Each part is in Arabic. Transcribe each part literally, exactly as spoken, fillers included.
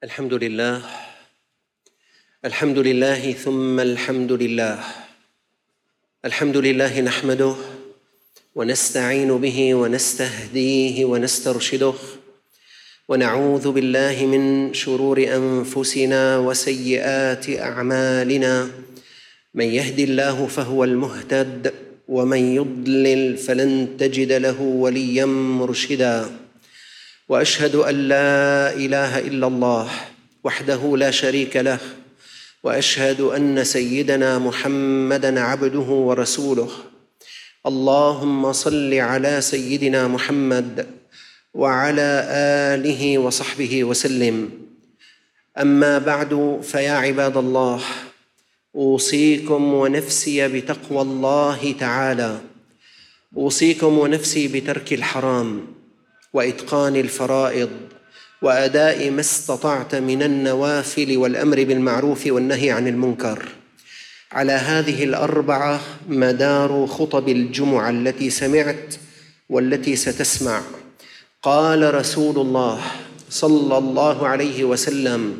الحمد لله الحمد لله ثم الحمد لله الحمد لله نحمده ونستعين به ونستهديه ونسترشده ونعوذ بالله من شرور أنفسنا وسيئات أعمالنا. من يهد الله فهو المهتد ومن يضلل فلن تجد له وليا مرشدا. وأشهد أن لا إله إلا الله وحده لا شريك له، وأشهد أن سيدنا محمدًا عبده ورسوله. اللهم صل على سيدنا محمد وعلى آله وصحبه وسلم. أما بعد، فيا عباد الله، أوصيكم ونفسي بتقوى الله تعالى. أوصيكم ونفسي بترك الحرام وإتقان الفرائض وأداء ما استطعت من النوافل والأمر بالمعروف والنهي عن المنكر. على هذه الأربعة مدار خطب الجمعة التي سمعت والتي ستسمع. قال رسول الله صلى الله عليه وسلم: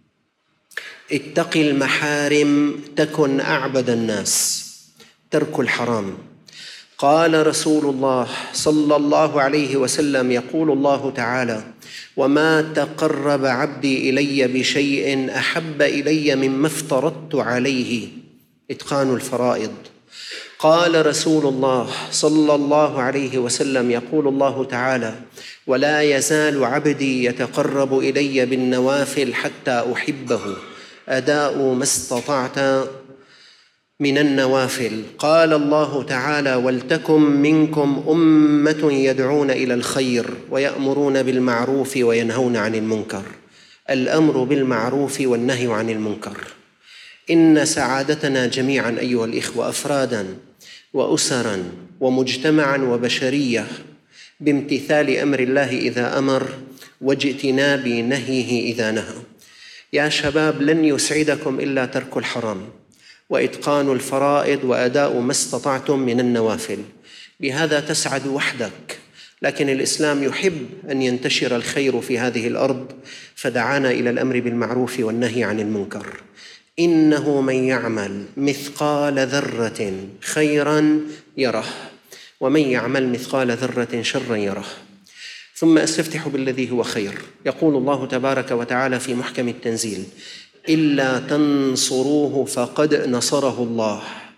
اتق المحارم تكن أعبد الناس. ترك الحرام. قال رسول الله صلى الله عليه وسلم: يقول الله تعالى: وما تقرب عبدي إلي بشيء أحب إلي مما افترضت عليه. إتقان الفرائض. قال رسول الله صلى الله عليه وسلم: يقول الله تعالى: ولا يزال عبدي يتقرب إلي بالنوافل حتى أحبه. أداء ما استطعت من النوافل. قال الله تعالى: ولتكن منكم أمة يدعون إلى الخير ويأمرون بالمعروف وينهون عن المنكر. الأمر بالمعروف والنهي عن المنكر. إن سعادتنا جميعاً أيها الإخوة، أفراداً وأسراً ومجتمعاً وبشرية، بامتثال أمر الله إذا أمر واجتناب نهيه إذا نهى. يا شباب، لن يسعدكم إلا ترك الحرام وإتقان الفرائض وأداء ما استطعتم من النوافل. بهذا تسعد وحدك، لكن الإسلام يحب أن ينتشر الخير في هذه الأرض، فدعانا إلى الأمر بالمعروف والنهي عن المنكر. إنه من يعمل مثقال ذرة خيراً يره، ومن يعمل مثقال ذرة شراً يره. ثم أستفتح بالذي هو خير. يقول الله تبارك وتعالى في محكم التنزيل: إلا تنصروه فقد نصره الله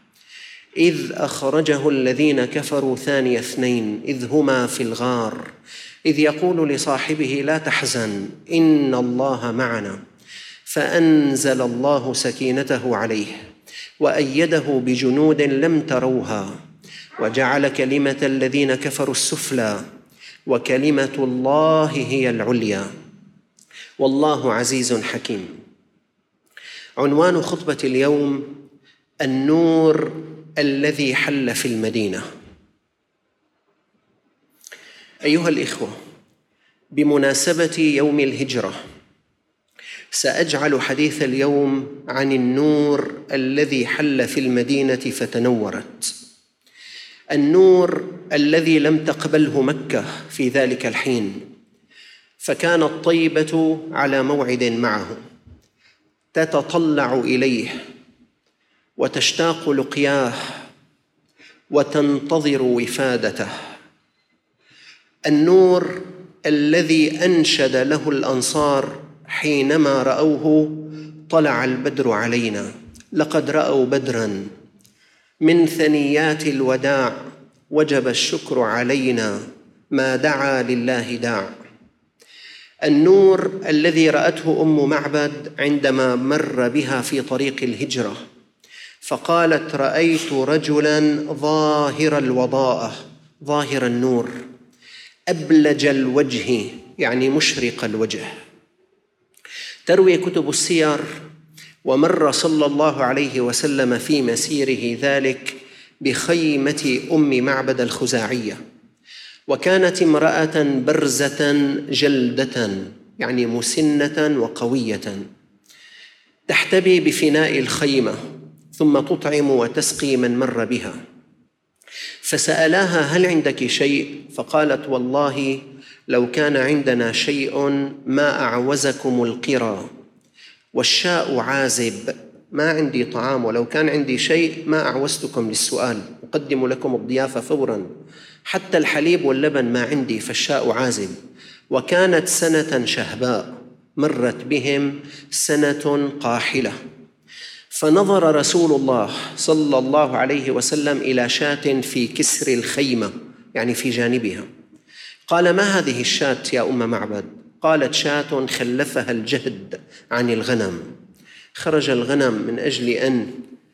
إذ أخرجه الذين كفروا ثاني اثنين إذ هما في الغار إذ يقول لصاحبه لا تحزن إن الله معنا فأنزل الله سكينته عليه وأيده بجنود لم تروها وجعل كلمة الذين كفروا السفلى وكلمة الله هي العليا والله عزيز حكيم. عنوان خطبة اليوم: النور الذي حل في المدينة. أيها الإخوة، بمناسبة يوم الهجرة سأجعل حديث اليوم عن النور الذي حل في المدينة فتنورت. النور الذي لم تقبله مكة في ذلك الحين، فكانت طيبة على موعد معه، تتطلع إليه وتشتاق لقياه وتنتظر وفادته. النور الذي أنشد له الأنصار حينما رأوه: طلع البدر علينا لقد رأوا بدراً من ثنيات الوداع وجب الشكر علينا ما دعا لله داع. النور الذي رأته أم معبد عندما مر بها في طريق الهجرة، فقالت: رأيت رجلاً ظاهر الوضاءة، ظاهر النور، أبلج الوجه، يعني مشرق الوجه. تروي كتب السير: ومر صلى الله عليه وسلم في مسيره ذلك بخيمة أم معبد الخزاعية، وكانت امرأة برزة جلدة، يعني مسنة وقوية، تحتبي بفناء الخيمة ثم تطعم وتسقي من مر بها. فسألاها: هل عندك شيء؟ فقالت: والله لو كان عندنا شيء ما أعوزكم القرى، والشاء عازب. ما عندي طعام، ولو كان عندي شيء ما أعوزتكم للسؤال، أقدم لكم الضيافة فوراً. حتى الحليب واللبن ما عندي، فالشاء عازب. وكانت سنة شهباء، مرت بهم سنة قاحلة. فنظر رسول الله صلى الله عليه وسلم إلى شاة في كسر الخيمة، يعني في جانبها. قال: ما هذه الشاة يا أم معبد؟ قالت: شاة خلفها الجهد عن الغنم. خرج الغنم من أجل أن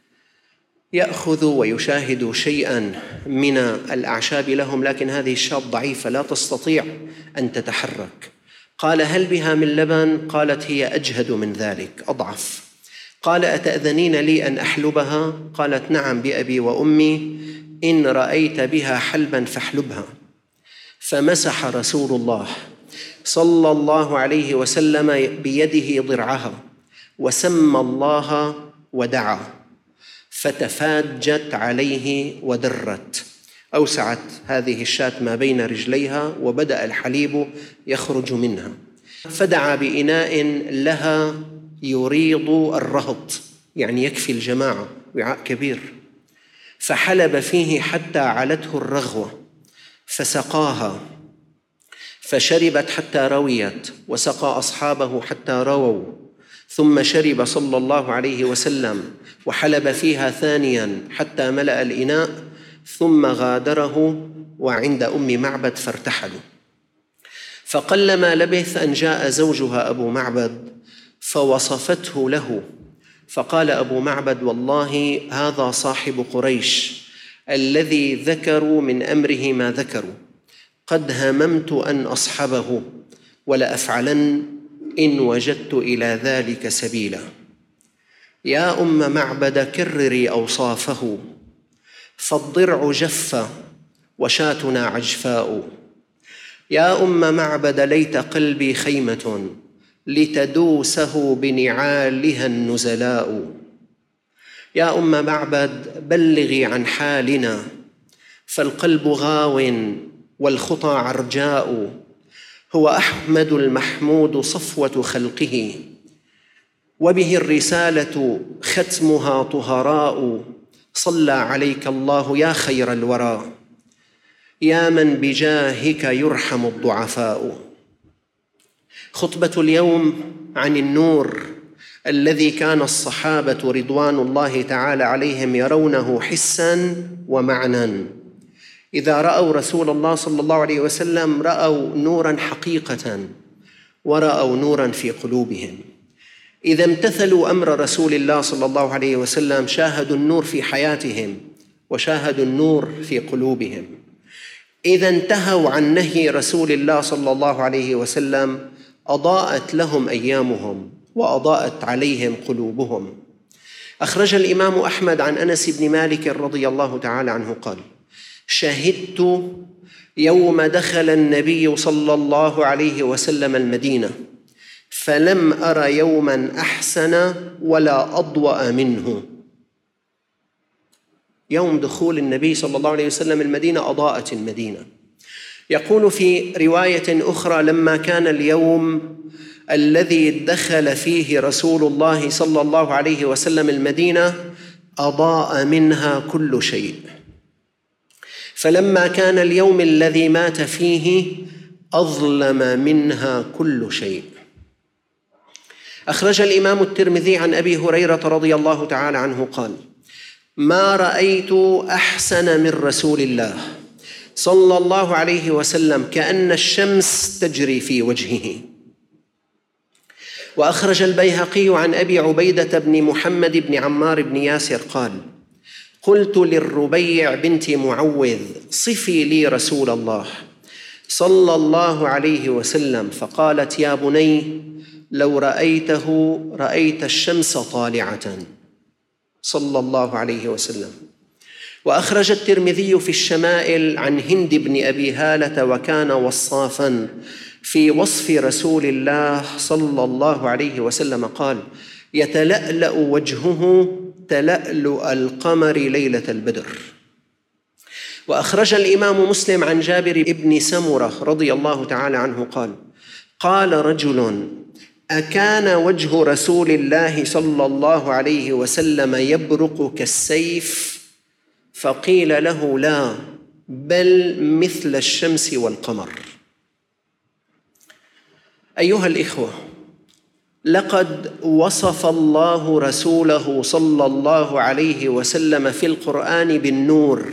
يأخذوا ويشاهدوا شيئا من الأعشاب لهم، لكن هذه الشاة ضعيفة لا تستطيع أن تتحرك. قال: هل بها من لبن؟ قالت: هي أجهد من ذلك، أضعف. قال: أتأذنين لي أن أحلبها؟ قالت: نعم بأبي وأمي، إن رأيت بها حلبا فاحلبها. فمسح رسول الله صلى الله عليه وسلم بيده ضرعها، وسمى الله ودعا، فتفاجت عليه ودرت. أوسعت هذه الشاة ما بين رجليها، وبدأ الحليب يخرج منها. فدعا بإناء لها يريض الرهط، يعني يكفي الجماعة، وعاء كبير، فحلب فيه حتى علته الرغوة، فسقاها، فشربت حتى رويت، وسقى أصحابه حتى رووا. ثم شرب صلى الله عليه وسلم، وحلب فيها ثانيا حتى ملأ الإناء، ثم غادره وعند أم معبد فارتحلوا. فقلما لبث أن جاء زوجها أبو معبد فوصفته له، فقال أبو معبد: والله هذا صاحب قريش الذي ذكروا من أمره ما ذكروا، قد هممت أن أصحبه، ولأفعلن إن وجدت إلى ذلك سبيلا. يا أم معبد كرري أوصافه، فالضرع جف وشاتنا عجفاء. يا أم معبد ليت قلبي خيمة، لتدوسه بنعالها النزلاء. يا أم معبد بلغي عن حالنا، فالقلب غاو والخطى عرجاء. هو أحمد المحمود صفوة خلقه، وبه الرسالة ختمها طهراء. صلى عليك الله يا خير الورى، يا من بجاهك يرحم الضعفاء. خطبة اليوم عن النور الذي كان الصحابة رضوان الله تعالى عليهم يرونه حساً ومعنى. إذا رأوا رسول الله صلى الله عليه وسلم رأوا نوراً حقيقة، ورأوا نوراً في قلوبهم. إذا امتثلوا أمر رسول الله صلى الله عليه وسلم شاهدوا النور في حياتهم، وشاهدوا النور في قلوبهم. إذا انتهوا عن نهي رسول الله صلى الله عليه وسلم أضاءت لهم أيامهم، وأضاءت عليهم قلوبهم. أخرج الإمام أحمد عن أنس بن مالك رضي الله تعالى عنه قال: شهدت يوم دخل النبي صلى الله عليه وسلم المدينة، فلم أر يوما أحسن ولا أضوأ منه. يوم دخول النبي صلى الله عليه وسلم المدينة أضاءت المدينة. يقول في رواية أخرى: لما كان اليوم الذي دخل فيه رسول الله صلى الله عليه وسلم المدينة أضاء منها كل شيء، فلما كان اليوم الذي مات فيه أظلم منها كل شيء. أخرج الإمام الترمذي عن أبي هريرة رضي الله تعالى عنه قال: ما رأيت أحسن من رسول الله صلى الله عليه وسلم كأن الشمس تجري في وجهه. وأخرج البيهقي عن أبي عبيدة بن محمد بن عمار بن ياسر قال: قلت للربيع بنت معوذ: صفي لي رسول الله صلى الله عليه وسلم. فقالت: يا بني لو رأيته رأيت الشمس طالعة، صلى الله عليه وسلم. وأخرج الترمذي في الشمائل عن هند بن أبي هالة، وكان وصافاً، في وصف رسول الله صلى الله عليه وسلم قال: يتلألأ وجهه تلألؤ القمر ليلة البدر. وأخرج الإمام مسلم عن جابر بن سمرة رضي الله تعالى عنه قال: قال رجل: أكان وجه رسول الله صلى الله عليه وسلم يبرق كالسيف؟ فقيل له: لا، بل مثل الشمس والقمر. أيها الإخوة، لقد وصف الله رسوله صلى الله عليه وسلم في القرآن بالنور،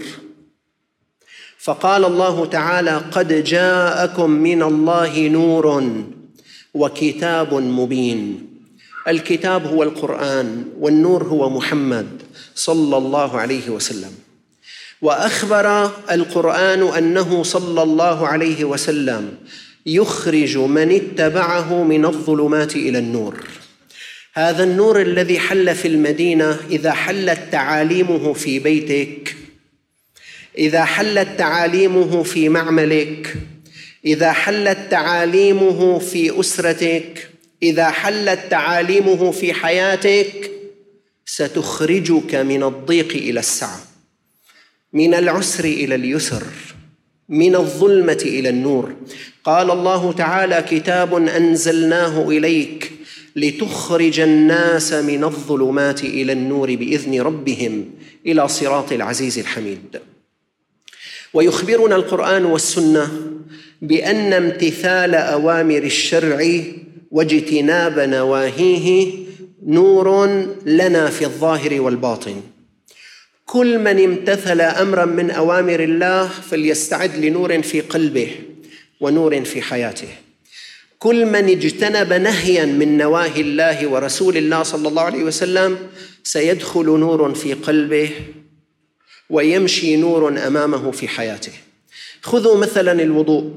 فقال الله تعالى: قد جاءكم من الله نور وكتاب مبين. الكتاب هو القرآن، والنور هو محمد صلى الله عليه وسلم. وأخبر القرآن أنه صلى الله عليه وسلم يخرج من اتبعه من الظلمات إلى النور. هذا النور الذي حل في المدينة، إذا حلت تعاليمه في بيتك، إذا حلت تعاليمه في معملك، إذا حلت تعاليمه في أسرتك، إذا حلت تعاليمه في حياتك، ستخرجك من الضيق إلى السعة، من العسر إلى اليسر، من الظلمة إلى النور. قال الله تعالى: كتاب أنزلناه إليك لتخرج الناس من الظلمات إلى النور بإذن ربهم إلى صراط العزيز الحميد. ويخبرنا القرآن والسنة بأن امتثال أوامر الشرع واجتناب نواهيه نور لنا في الظاهر والباطن. كل من امتثل أمراً من أوامر الله فليستعد لنور في قلبه ونور في حياته. كل من اجتنب نهياً من نواهي الله ورسول الله صلى الله عليه وسلم سيدخل نور في قلبه ويمشي نور أمامه في حياته. خذوا مثلاً الوضوء.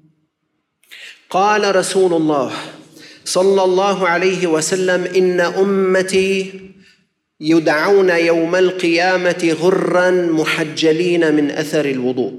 قال رسول الله صلى الله عليه وسلم: إن أمتي يدعون يوم القيامة غراً محجلين من أثر الوضوء.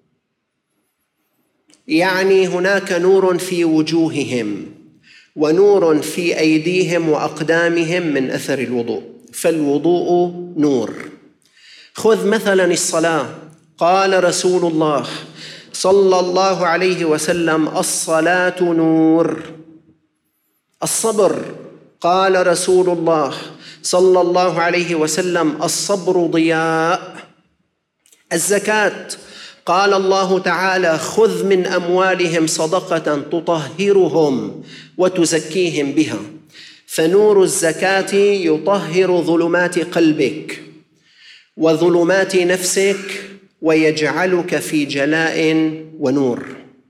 يعني هناك نور في وجوههم ونور في أيديهم وأقدامهم من أثر الوضوء، فالوضوء نور. خذ مثلاً الصلاة. قال رسول الله صلى الله عليه وسلم: الصلاة نور. الصبر. قال رسول الله صلى الله عليه وسلم: الصبر ضياء. الزكاة. قال الله تعالى: خذ من أموالهم صدقة تطهرهم وتزكيهم بها. فنور الزكاة يطهر ظلمات قلبك وظلمات نفسك ويجعلك في جلاء ونور.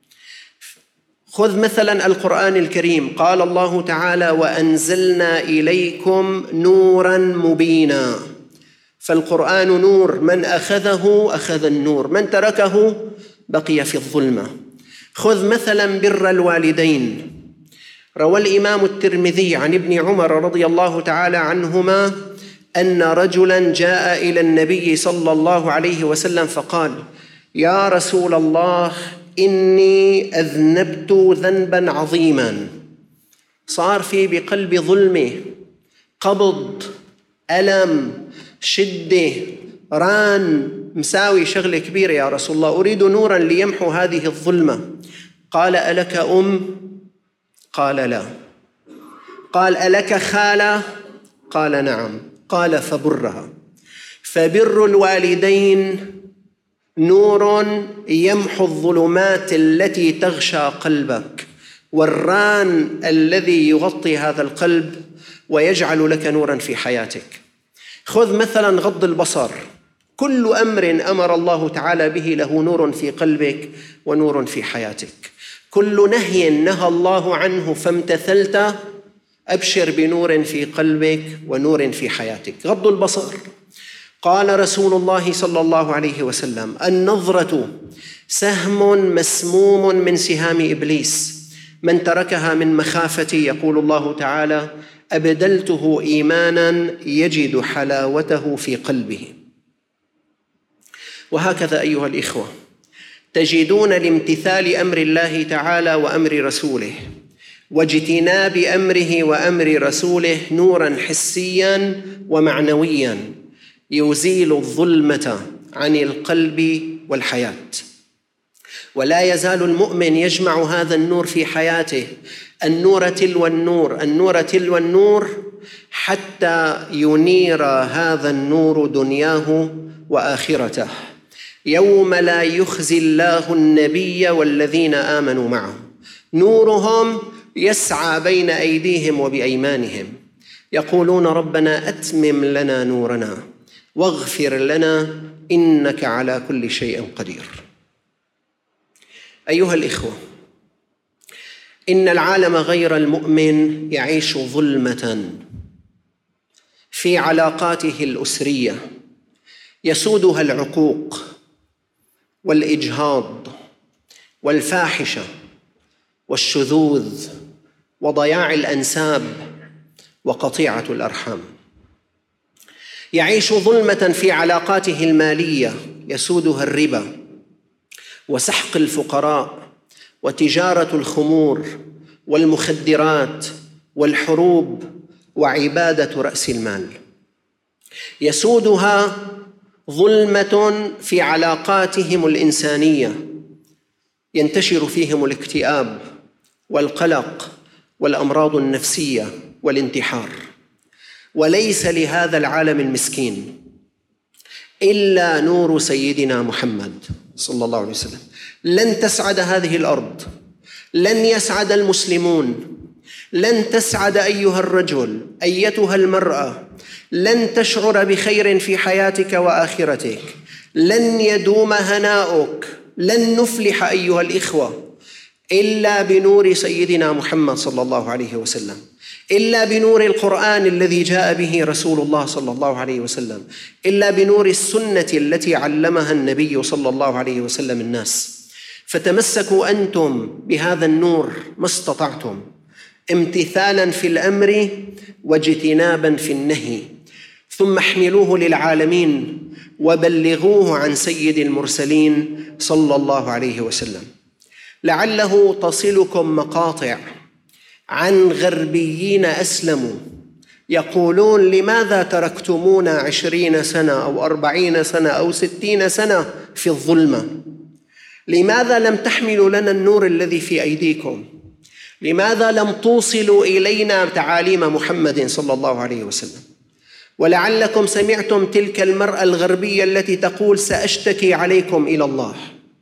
خذ مثلا القرآن الكريم. قال الله تعالى: وأنزلنا إليكم نوراً مبيناً. فالقرآن نور، من أخذه أخذ النور، من تركه بقي في الظلمة. خذ مثلا بر الوالدين. روى الإمام الترمذي عن ابن عمر رضي الله تعالى عنهما أن رجلاً جاء إلى النبي صلى الله عليه وسلم فقال: يا رسول الله، إني أذنبت ذنباً عظيماً. صار في بقلبي ظلمة، قبض، ألم، شدة، ران، مساوي شغلة كبيرة يا رسول الله، أريد نوراً ليمحو هذه الظلمة. قال: ألك أم؟ قال: لا. قال: ألك خالة؟ قال: نعم. قال: فبرها. فبر الوالدين نور يمحو الظلمات التي تغشى قلبك والران الذي يغطي هذا القلب ويجعل لك نوراً في حياتك. خذ مثلاً غض البصر. كل أمر أمر الله تعالى به له نور في قلبك ونور في حياتك. كل نهي نهى الله عنه فامتثلت، أبشر بنور في قلبك ونور في حياتك. غض البصر. قال رسول الله صلى الله عليه وسلم: النظرة سهم مسموم من سهام إبليس، من تركها من مخافتي، يقول الله تعالى، أبدلته إيماناً يجد حلاوته في قلبه. وهكذا أيها الإخوة، تجدون لامتثال أمر الله تعالى وأمر رسوله واجتناب أمره وأمر رسوله نوراً حسياً ومعنوياً يزيل الظلمة عن القلب والحياة. ولا يزال المؤمن يجمع هذا النور في حياته، النور تلو النور، النور تلو النور، حتى ينير هذا النور دنياه وآخرته، يوم لا يخزي الله النبي والذين آمنوا معه، نورهم يسعى بين أيديهم وبأيمانهم، يقولون ربنا أتمم لنا نورنا واغفر لنا إنك على كل شيء قدير. أيها الإخوة، إن العالم غير المؤمن يعيش ظلمة في علاقاته الأسرية، يسودها العقوق والإجهاض والفاحشة والشذوذ وضياع الأنساب وقطيعة الأرحام. يعيش ظلمة في علاقاته المالية، يسودها الربا وسحق الفقراء وتجارة الخمور والمخدرات والحروب وعبادة رأس المال. يسودها ظلمة في علاقاتهم الإنسانية، ينتشر فيهم الاكتئاب والقلق والأمراض النفسية والانتحار. وليس لهذا العالم المسكين إلا نور سيدنا محمد صلى الله عليه وسلم. لن تسعد هذه الأرض، لن يسعد المسلمون، لن تسعد أيها الرجل، أيتها المرأة، لن تشعر بخير في حياتك وآخرتك، لن يدوم هناؤك، لن نفلح أيها الإخوة إلا بنور سيدنا محمد صلى الله عليه وسلم، إلا بنور القرآن الذي جاء به رسول الله صلى الله عليه وسلم، إلا بنور السنة التي علمها النبي صلى الله عليه وسلم الناس. فتمسكوا أنتم بهذا النور ما استطعتم، امتثالاً في الأمر واجتناباً في النهي، ثم احملوه للعالمين وبلغوه عن سيد المرسلين صلى الله عليه وسلم، لعله تصلكم مقاطع عن غربيين أسلموا يقولون لماذا تركتمونا عشرين سنة أو أربعين سنة أو ستين سنة في الظلمة؟ لماذا لم تحملوا لنا النور الذي في أيديكم؟ لماذا لم توصلوا إلينا تعاليم محمد صلى الله عليه وسلم؟ ولعلكم سمعتم تلك المرأة الغربية التي تقول سأشتكي عليكم إلى الله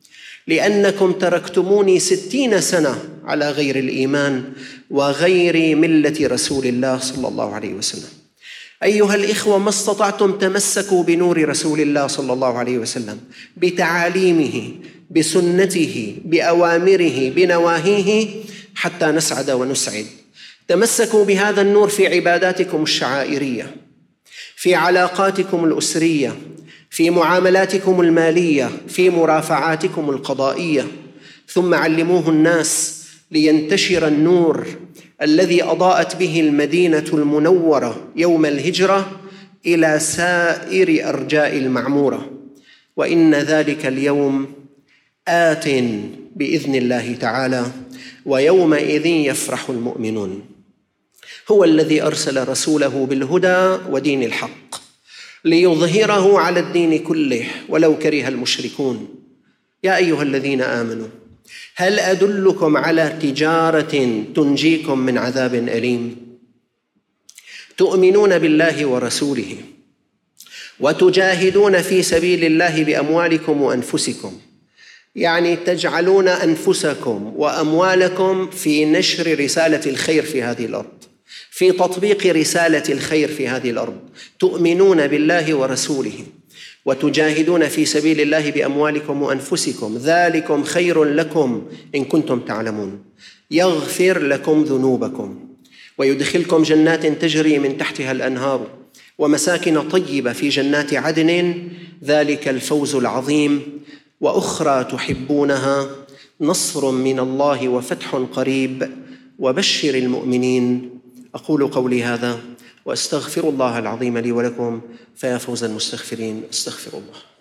لأنكم تركتموني ستين سنة على غير الإيمان وغير ملة رسول الله صلى الله عليه وسلم. أيها الإخوة، ما استطعتم تمسكوا بنور رسول الله صلى الله عليه وسلم، بتعاليمه، بسنته، بأوامره، بنواهيه، حتى نسعد ونسعد. تمسكوا بهذا النور في عباداتكم الشعائرية، في علاقاتكم الأسرية، في معاملاتكم المالية، في مرافعاتكم القضائية، ثم علموه الناس لينتشر النور الذي أضاءت به المدينة المنورة يوم الهجرة إلى سائر أرجاء المعمورة. وإن ذلك اليوم آت بإذن الله تعالى، ويومئذ يفرح المؤمنون. هو الذي أرسل رسوله بالهدى ودين الحق ليظهره على الدين كله ولو كره المشركون. يا أيها الذين آمنوا، هل أدلكم على تجارة تنجيكم من عذاب أليم؟ تؤمنون بالله ورسوله وتجاهدون في سبيل الله بأموالكم وأنفسكم، يعني تجعلون أنفسكم وأموالكم في نشر رسالة الخير في هذه الأرض، في تطبيق رسالة الخير في هذه الأرض. تؤمنون بالله ورسوله وتجاهدون في سبيل الله بأموالكم وأنفسكم، ذلكم خير لكم إن كنتم تعلمون، يغفر لكم ذنوبكم ويدخلكم جنات تجري من تحتها الأنهار ومساكن طيبة في جنات عدن، ذلك الفوز العظيم. وأخرى تحبونها، نصر من الله وفتح قريب، وبشر المؤمنين. أقول قولي هذا وأستغفر الله العظيم لي ولكم، فيا فوز المستغفرين. استغفر الله.